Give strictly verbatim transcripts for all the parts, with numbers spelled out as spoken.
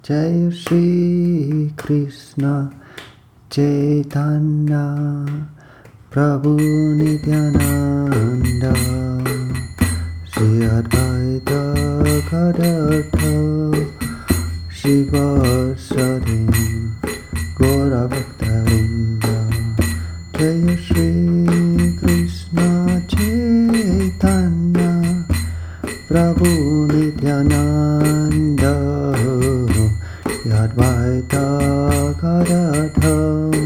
Jai Shri Krishna Chaitanya Prabhu Nityananda Shri Advaita Gadadhar Shivasadi Gaura Bhaktavinda Jai Shri Krishna Chaitanya Prabhu Nityananda Advaita Gadadhar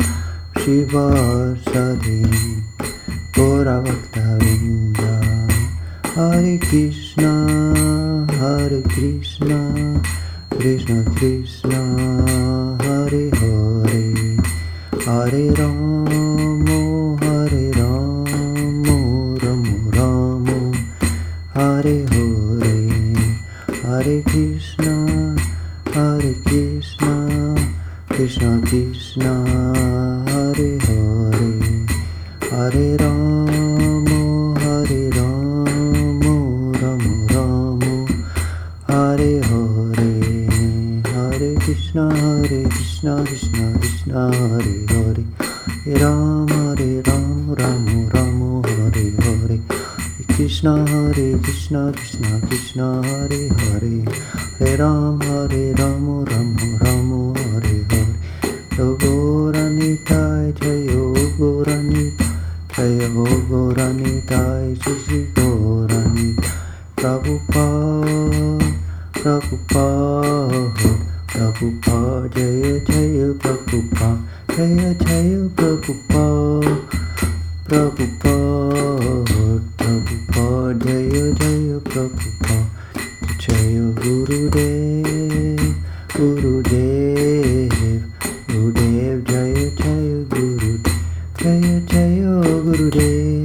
Shivasadi Gaura Bhaktavinda Hare Krishna Hare Krishna Krishna Krishna Hare Hare Hare Rama Hare Rama Rama Rama Hare Hare Hare Krishna Hare Krishna Krishna Krishna Hare Hare Hare Rama Hare Rama Rama Rama Hare Hare Hare Krishna Hare Krishna Krishna Krishna Hare Hare Hare Rama Hare Rama Rama Rama Hare Hare Krishna Hare Krishna Krishna Krishna Hare Hare Hare Ram Hare Rama Rama Rama Hare Hare Yogoranitaya Jayo Goranitaya Jayo Goranitaya Shri Goranitaya Prabhupada Prabhupada Prabhupada Jaya Jaya Prabhupada Jaya Jaya Prabhupada Prabhupada Prabhupada Jaya Jaya Prabhupada Jaya Gurudev Gurudev Gurudev Jaya Jaya Gurudev Jaya Jaya Gurudev